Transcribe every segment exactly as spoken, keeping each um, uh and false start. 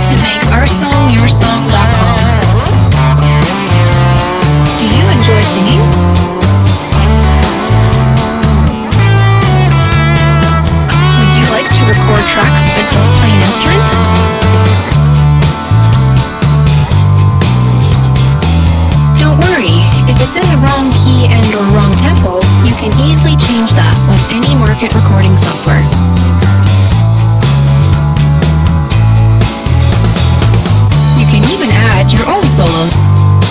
to make our song your song dot com. Do you enjoy singing? Would you like to record tracks but don't play an instrument? Don't worry, if it's in the wrong key and or wrong tempo, you can easily change that with any market recording software. You can even add your own solos.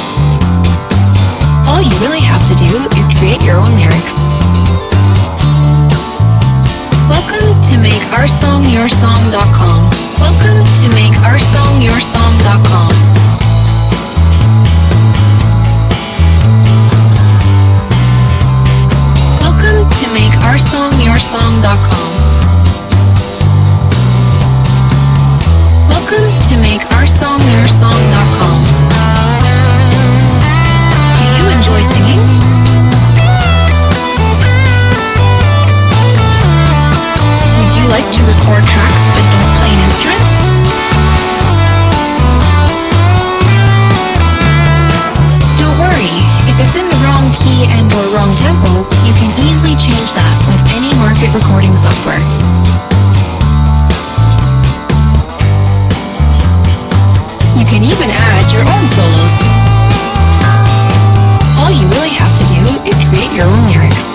All you really have to do is create your own lyrics. Welcome to make our song your song dot com. Welcome to make our song your song dot com. Welcome to make our song your song dot com. Welcome to make our song your song dot com. Do you enjoy singing? Would you like to record tracks but don't play an instrument? Don't worry, if it's in the wrong key and or wrong tempo, you can easily change that with any market recording software. You can even add your own solos. All you really have to do is create your own lyrics.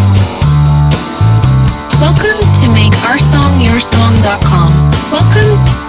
Welcome to make our song your song dot com. Welcome